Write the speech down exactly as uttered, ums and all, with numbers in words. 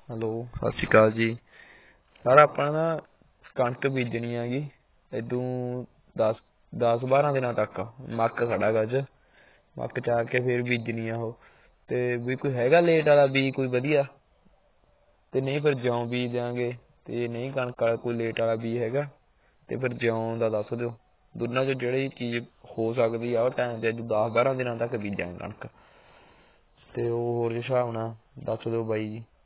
Hello, ਸਤਿ ਸ਼੍ਰੀ ਅਕਾਲ ਜੀ। Sir ਆਪਾਂ ਨਾ ਕਣਕ ਬੀਜਣੀ ਹੈਗੀ ਇਦੋਂ ਦਸ ਦਸ ਬਾਰਾਂ ਦਿਨਾਂ ਤੱਕ। ਮੱਕ ਖੜਾ ਗਾ ਅੱਜ, ਮੱਕ 'ਚ ਆ ਕੇ ਫਿਰ ਬੀਜਣੀ ਆ ਉਹ। ਅਤੇ ਵੀ ਕੋਈ ਹੈਗਾ ਲੇਟ ਵਾਲਾ ਬੀਜ ਕੋਈ ਵਧੀਆ, ਅਤੇ ਨਹੀਂ ਫਿਰ ਜੌਂ ਬੀਜ ਦਿਆਂਗੇ। ਅਤੇ ਨਹੀਂ ਕਣਕ ਵਾਲਾ ਕੋਈ ਲੇਟ ਵਾਲਾ ਬੀਜ ਹੈਗਾ ਅਤੇ ਫਿਰ ਜੌਂ ਦਾ ਦੱਸ ਦਿਓ। ਦੋਨਾਂ 'ਚੋਂ ਜਿਹੜੀ ਚੀਜ਼ ਹੋ ਸਕਦੀ ਆ ਉਹ ਟਾਈਮ 'ਤੇ ਦਸ ਬਾਰਾਂ ਦਿਨਾਂ ਤੱਕ ਬੀਜਾਂਗੇ ਕਣਕ। ਅਤੇ ਉਹ ਹੋਰ ਹਿਸਾਬ ਨਾਲ ਦੱਸ ਦਿਓ ਬਾਈ ਜੀ।